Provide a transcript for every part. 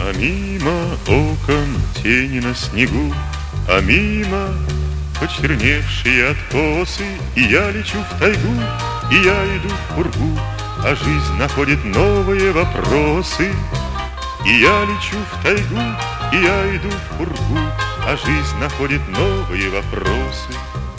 А мимо окон тени на снегу, а мимо почерневшие откосы. И я лечу в тайгу, и я иду в пургу, а жизнь находит новые вопросы. И я лечу в тайгу, и я иду в пургу, а жизнь находит новые вопросы.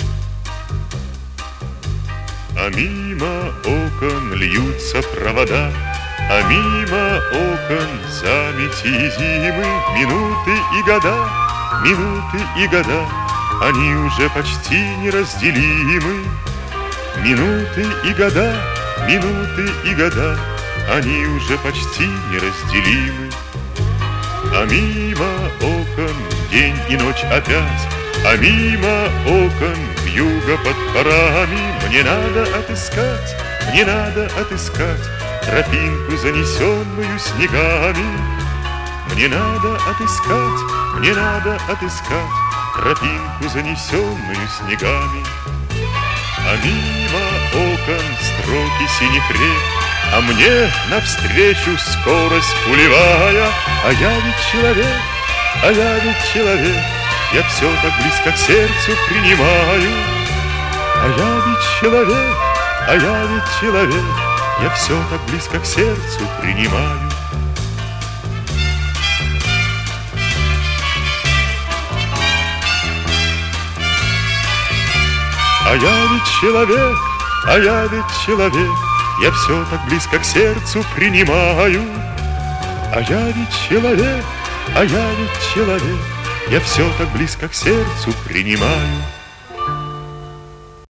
А мимо окон льются провода, а мимо окон замети зимы. Минуты и года, минуты и года, они уже почти неразделимы. Минуты и года, минуты и года, они уже почти неразделимы. А мимо окон день и ночь опять, а мимо окон вьюга под парами. Мне надо отыскать, мне надо отыскать тропинку, занесенную снегами. Мне надо отыскать, мне надо отыскать тропинку, занесенную снегами. А мимо окон строки синих рек, а мне навстречу скорость пулевая. А я ведь человек, а я ведь человек, я все так близко к сердцу принимаю. А я ведь человек, а я ведь человек, я все так близко к сердцу принимаю. А я ведь человек, а я ведь человек, я все так близко к сердцу принимаю. А я ведь человек, а я ведь человек, я все так близко к сердцу принимаю.